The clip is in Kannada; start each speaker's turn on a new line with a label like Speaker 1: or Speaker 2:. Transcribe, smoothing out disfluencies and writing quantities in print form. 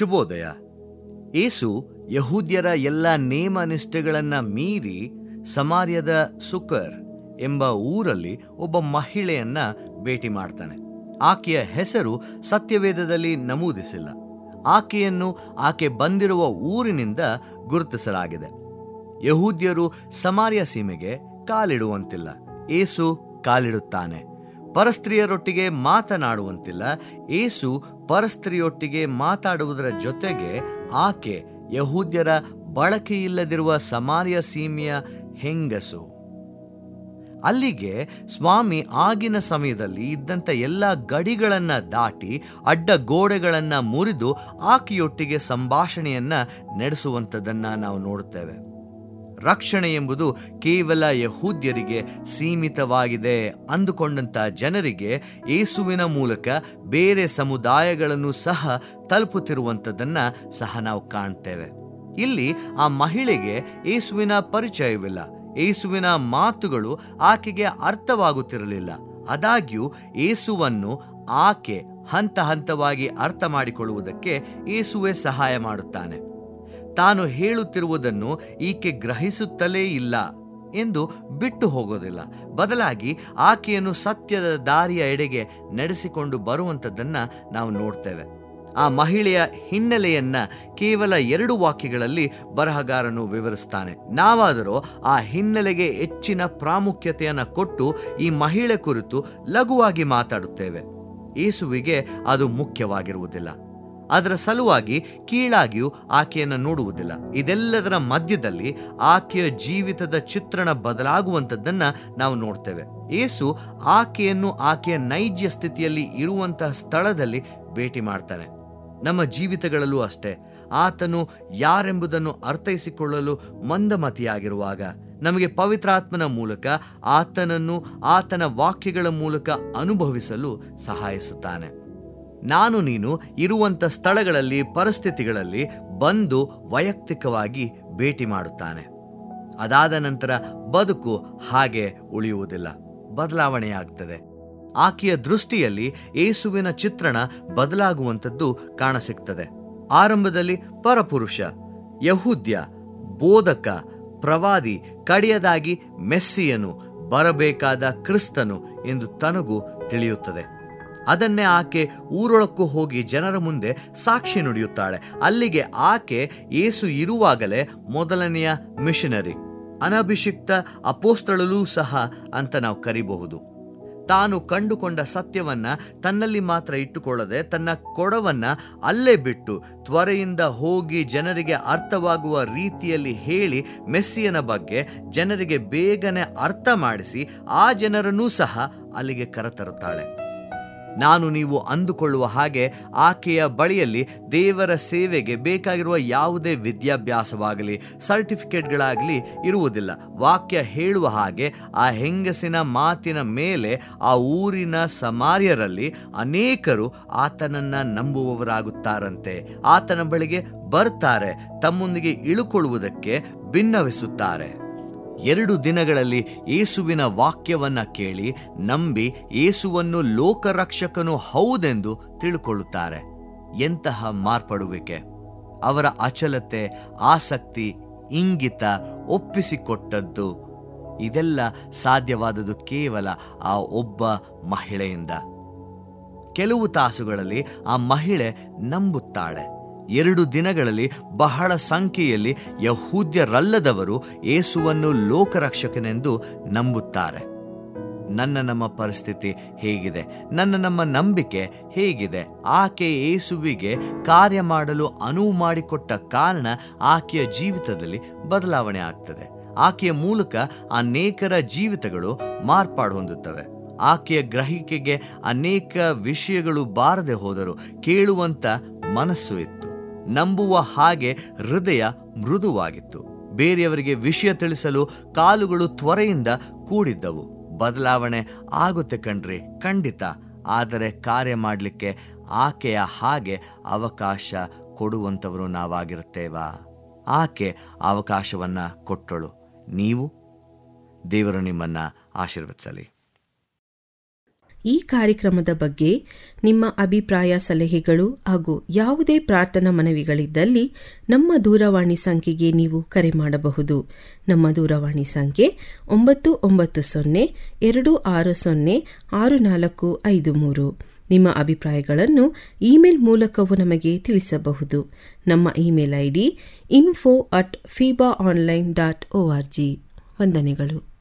Speaker 1: ಶುಭೋದಯ. ಯೇಸು ಯಹೂದ್ಯರ ಎಲ್ಲ ನೇಮ ನಿಷ್ಠೆಗಳನ್ನು ಮೀರಿ ಸಮಾರ್ಯದ ಸುಕರ್ ಎಂಬ ಊರಲ್ಲಿ ಒಬ್ಬ ಮಹಿಳೆಯನ್ನ ಭೇಟಿ ಮಾಡ್ತಾನೆ. ಆಕೆಯ ಹೆಸರು ಸತ್ಯವೇದದಲ್ಲಿ ನಮೂದಿಸಿಲ್ಲ. ಆಕೆಯನ್ನು ಆಕೆ ಬಂದಿರುವ ಊರಿನಿಂದ ಗುರುತಿಸಲಾಗಿದೆ. ಯಹೂದ್ಯರು ಸಮಾರ್ಯ ಸೀಮೆಗೆ ಕಾಲಿಡುವಂತಿಲ್ಲ. ಯೇಸು ಕಾಲಿಡುತ್ತಾನೆ. ಪರಸ್ತ್ರೀಯರೊಟ್ಟಿಗೆ ಮಾತನಾಡುವಂತಿಲ್ಲ. ಯೇಸು ಪರಸ್ತ್ರೀಯೊಟ್ಟಿಗೆ ಮಾತಾಡುವುದರ ಜೊತೆಗೆ ಆಕೆ ಯಹೂದ್ಯರ ಬಳಕೆಯಿಲ್ಲದಿರುವ ಸಮಾರ್ಯ ಸೀಮೆಯ ಹೆಂಗಸು. ಅಲ್ಲಿಗೆ ಸ್ವಾಮಿ ಆಗಿನ ಸಮಯದಲ್ಲಿ ಇದ್ದಂಥ ಎಲ್ಲ ಗಡಿಗಳನ್ನು ದಾಟಿ ಅಡ್ಡ ಗೋಡೆಗಳನ್ನು ಮುರಿದು ಆಕೆಯೊಟ್ಟಿಗೆ ಸಂಭಾಷಣೆಯನ್ನು ನಡೆಸುವಂಥದ್ದನ್ನು ನಾವು ನೋಡುತ್ತೇವೆ. ರಕ್ಷಣೆ ಎಂಬುದು ಕೇವಲ ಯಹೂದ್ಯರಿಗೆ ಸೀಮಿತವಾಗಿದೆ ಅಂದುಕೊಂಡಂಥ ಜನರಿಗೆ ಯೇಸುವಿನ ಮೂಲಕ ಬೇರೆ ಸಮುದಾಯಗಳನ್ನು ಸಹ ತಲುಪುತ್ತಿರುವಂಥದ್ದನ್ನು ಸಹ ನಾವು ಕಾಣ್ತೇವೆ. ಇಲ್ಲಿ ಆ ಮಹಿಳೆಗೆ ಯೇಸುವಿನ ಪರಿಚಯವಿಲ್ಲ. ಯೇಸುವಿನ ಮಾತುಗಳು ಆಕೆಗೆ ಅರ್ಥವಾಗುತ್ತಿರಲಿಲ್ಲ. ಆದಾಗ್ಯೂ ಯೇಸುವನ್ನು ಆಕೆ ಹಂತ ಹಂತವಾಗಿ ಅರ್ಥ ಮಾಡಿಕೊಳ್ಳುವುದಕ್ಕೆ ಯೇಸುವೇ ಸಹಾಯ ಮಾಡುತ್ತಾನೆ. ತಾನು ಹೇಳುತ್ತಿರುವುದನ್ನು ಈಕೆ ಗ್ರಹಿಸುತ್ತಲೇ ಇಲ್ಲ ಎಂದು ಬಿಟ್ಟು ಹೋಗೋದಿಲ್ಲ. ಬದಲಾಗಿ ಆಕೆಯನ್ನು ಸತ್ಯದ ದಾರಿಯ ಎಡೆಗೆ ನಡೆಸಿಕೊಂಡು ಬರುವಂಥದ್ದನ್ನು ನಾವು ನೋಡ್ತೇವೆ. ಆ ಮಹಿಳೆಯ ಹಿನ್ನೆಲೆಯನ್ನ ಕೇವಲ 2 ವಾಕ್ಯಗಳಲ್ಲಿ ಬರಹಗಾರನು ವಿವರಿಸ್ತಾನೆ. ನಾವಾದರೂ ಆ ಹಿನ್ನೆಲೆಗೆ ಹೆಚ್ಚಿನ ಪ್ರಾಮುಖ್ಯತೆಯನ್ನು ಕೊಟ್ಟು ಈ ಮಹಿಳೆ ಕುರಿತು ಲಘುವಾಗಿ ಮಾತಾಡುತ್ತೇವೆ. ಯೇಸುವಿಗೆ ಅದು ಮುಖ್ಯವಾಗಿರುವುದಿಲ್ಲ. ಅದರ ಸಲುವಾಗಿ ಕೀಳಾಗಿಯೂ ಆಕೆಯನ್ನು ನೋಡುವುದಿಲ್ಲ. ಇದೆಲ್ಲದರ ಮಧ್ಯದಲ್ಲಿ ಆಕೆಯ ಜೀವಿತದ ಚಿತ್ರಣ ಬದಲಾಗುವಂಥದ್ದನ್ನು ನಾವು ನೋಡ್ತೇವೆ. ಯೇಸು ಆಕೆಯನ್ನು ಆಕೆಯ ನೈಜ ಸ್ಥಿತಿಯಲ್ಲಿ ಇರುವಂತಹ ಸ್ಥಳದಲ್ಲಿ ಭೇಟಿ ಮಾಡ್ತಾನೆ. ನಮ್ಮ ಜೀವಿತಗಳಲ್ಲೂ ಅಷ್ಟೇ. ಆತನು ಯಾರೆಂಬುದನ್ನು ಅರ್ಥೈಸಿಕೊಳ್ಳಲು ಮಂದಮತಿಯಾಗಿರುವಾಗ ನಮಗೆ ಪವಿತ್ರಾತ್ಮನ ಮೂಲಕ ಆತನನ್ನು ಆತನ ವಾಕ್ಯಗಳ ಮೂಲಕ ಅನುಭವಿಸಲು ಸಹಾಯಿಸುತ್ತಾನೆ. ನಾನು ನೀನು ಇರುವಂಥ ಸ್ಥಳಗಳಲ್ಲಿ, ಪರಿಸ್ಥಿತಿಗಳಲ್ಲಿ ಬಂದು ವೈಯಕ್ತಿಕವಾಗಿ ಭೇಟಿ ಮಾಡುತ್ತಾನೆ. ಅದಾದ ನಂತರ ಬದುಕು ಹಾಗೆ ಉಳಿಯುವುದಿಲ್ಲ, ಬದಲಾವಣೆಯಾಗ್ತದೆ. ಆಕೆಯ ದೃಷ್ಟಿಯಲ್ಲಿ ಯೇಸುವಿನ ಚಿತ್ರಣ ಬದಲಾಗುವಂಥದ್ದು ಕಾಣಸಿಗ್ತದೆ. ಆರಂಭದಲ್ಲಿ ಪರಪುರುಷ, ಯಹೂದ್ಯ, ಬೋಧಕ, ಪ್ರವಾದಿ, ಕಡೆಯದಾಗಿ ಮೆಸ್ಸಿಯನು, ಬರಬೇಕಾದ ಕ್ರಿಸ್ತನು ಎಂದು ತನಗೂ ತಿಳಿಯುತ್ತದೆ. ಅದನ್ನೇ ಆಕೆ ಊರೊಳಕ್ಕೂ ಹೋಗಿ ಜನರ ಮುಂದೆ ಸಾಕ್ಷಿ ನುಡಿಯುತ್ತಾಳೆ. ಅಲ್ಲಿಗೆ ಆಕೆ ಯೇಸು ಇರುವಾಗಲೇ ಮೊದಲನೆಯ ಮಿಷನರಿ, ಅನಭಿಷಿಕ್ತ ಅಪೋಸ್ತಳೂ ಸಹ ಅಂತ ನಾವು ಕರಿಬಹುದು. ತಾನು ಕಂಡುಕೊಂಡ ಸತ್ಯವನ್ನ ತನ್ನಲ್ಲಿ ಮಾತ್ರ ಇಟ್ಟುಕೊಳ್ಳದೆ ತನ್ನ ಕೊಡವನ್ನ ಅಲ್ಲೇ ಬಿಟ್ಟು ತ್ವರೆಯಿಂದ ಹೋಗಿ ಜನರಿಗೆ ಅರ್ಥವಾಗುವ ರೀತಿಯಲ್ಲಿ ಹೇಳಿ ಮೆಸ್ಸಿಯನ ಬಗ್ಗೆ ಜನರಿಗೆ ಬೇಗನೆ ಅರ್ಥ ಮಾಡಿಸಿ ಆ ಜನರನ್ನೂ ಸಹ ಅಲ್ಲಿಗೆ ಕರೆತರುತ್ತಾಳೆ. ನಾನು ನೀವು ಅಂದುಕೊಳ್ಳುವ ಹಾಗೆ ಆಕೆಯ ಬಳಿಯಲ್ಲಿ ದೇವರ ಸೇವೆಗೆ ಬೇಕಾಗಿರುವ ಯಾವುದೇ ವಿದ್ಯಾಭ್ಯಾಸವಾಗಲಿ ಸರ್ಟಿಫಿಕೇಟ್ಗಳಾಗಲಿ ಇರುವುದಿಲ್ಲ. ವಾಕ್ಯ ಹೇಳುವ ಹಾಗೆ ಆ ಹೆಂಗಸಿನ ಮಾತಿನ ಮೇಲೆ ಆ ಊರಿನ ಸಮಾರ್ಯರಲ್ಲಿ ಅನೇಕರು ಆತನನ್ನ ನಂಬುವವರಾಗುತ್ತಾರಂತೆ. ಆತನ ಬಳಿಗೆ ಬರ್ತಾರೆ, ತಮ್ಮೊಂದಿಗೆ ಇಳುಕೊಳ್ಳುವುದಕ್ಕೆ ಭಿನ್ನವಿಸುತ್ತಾರೆ. 2 ದಿನಗಳಲ್ಲಿ ಯೇಸುವಿನ ವಾಕ್ಯವನ್ನ ಕೇಳಿ ನಂಬಿ ಯೇಸುವನ್ನು ಲೋಕರಕ್ಷಕನು ಹೌದೆಂದು ತಿಳ್ಕೊಳ್ಳುತ್ತಾರೆ. ಎಂತಹ ಮಾರ್ಪಡುವಿಕೆ! ಅವರ ಅಚಲತೆ, ಆಸಕ್ತಿ, ಇಂಗಿತ, ಒಪ್ಪಿಸಿಕೊಟ್ಟದ್ದು ಇದೆಲ್ಲ ಸಾಧ್ಯವಾದದ್ದು ಕೇವಲ ಆ ಒಬ್ಬ ಮಹಿಳೆಯಿಂದ. ಕೆಲವು ತಾಸುಗಳಲ್ಲಿ ಆ ಮಹಿಳೆ ನಂಬುತ್ತಾಳೆ. 2 ದಿನಗಳಲ್ಲಿ ಬಹಳ ಸಂಖ್ಯೆಯಲ್ಲಿ ಯಹೂದ್ಯರಲ್ಲದವರು ಯೇಸುವನ್ನು ಲೋಕರಕ್ಷಕನೆಂದು ನಂಬುತ್ತಾರೆ. ನಮ್ಮ ಪರಿಸ್ಥಿತಿ ಹೇಗಿದೆ? ನಮ್ಮ ನಂಬಿಕೆ ಹೇಗಿದೆ? ಆಕೆ ಯೇಸುವಿಗೆ ಕಾರ್ಯ ಮಾಡಲು ಅನುವು ಮಾಡಿಕೊಟ್ಟ ಕಾರಣ ಆಕೆಯ ಜೀವಿತದಲ್ಲಿ ಬದಲಾವಣೆ ಆಗ್ತದೆ. ಆಕೆಯ ಮೂಲಕ ಅನೇಕರ ಜೀವಿತಗಳು ಮಾರ್ಪಾಡು ಹೊಂದುತ್ತವೆ. ಆಕೆಯ ಗ್ರಹಿಕೆಗೆ ಅನೇಕ ವಿಷಯಗಳು ಬಾರದೆ ಹೋದರೂ ಕೇಳುವಂತ ಮನಸ್ಸು ಇತ್ತು. ನಂಬುವ ಹಾಗೆ ಹೃದಯ ಮೃದುವಾಗಿತ್ತು. ಬೇರೆಯವರಿಗೆ ವಿಷಯ ತಿಳಿಸಲು ಕಾಲುಗಳು ತ್ವರೆಯಿಂದ ಕೂಡಿದ್ದವು. ಬದಲಾವಣೆ ಆಗುತ್ತೆ ಕಣ್ರಿ, ಖಂಡಿತ. ಆದರೆ ಕಾರ್ಯ ಮಾಡಲಿಕ್ಕೆ ಆಕೆಯ ಹಾಗೆ ಅವಕಾಶ ಕೊಡುವಂಥವರು ನಾವಾಗಿರುತ್ತೇವಾ? ಆಕೆ ಅವಕಾಶವನ್ನ ಕೊಟ್ಟಳು. ನೀವು? ದೇವರು ನಿಮ್ಮನ್ನ ಆಶೀರ್ವದಿಸಲಿ.
Speaker 2: ಈ ಕಾರ್ಯಕ್ರಮದ ಬಗ್ಗೆ ನಿಮ್ಮ ಅಭಿಪ್ರಾಯ, ಸಲಹೆಗಳು ಹಾಗೂ ಯಾವುದೇ ಪ್ರಾರ್ಥನಾ ಮನವಿಗಳಿದ್ದಲ್ಲಿ ನಮ್ಮ ದೂರವಾಣಿ ಸಂಖ್ಯೆಗೆ ನೀವು ಕರೆ ಮಾಡಬಹುದು. ನಮ್ಮ ದೂರವಾಣಿ ಸಂಖ್ಯೆ 9920260653. ನಿಮ್ಮ ಅಭಿಪ್ರಾಯಗಳನ್ನು ಇಮೇಲ್ ಮೂಲಕವೂ ನಮಗೆ ತಿಳಿಸಬಹುದು. ನಮ್ಮ ಇಮೇಲ್ ID info@fibaonline.org. ವಂದನೆಗಳು.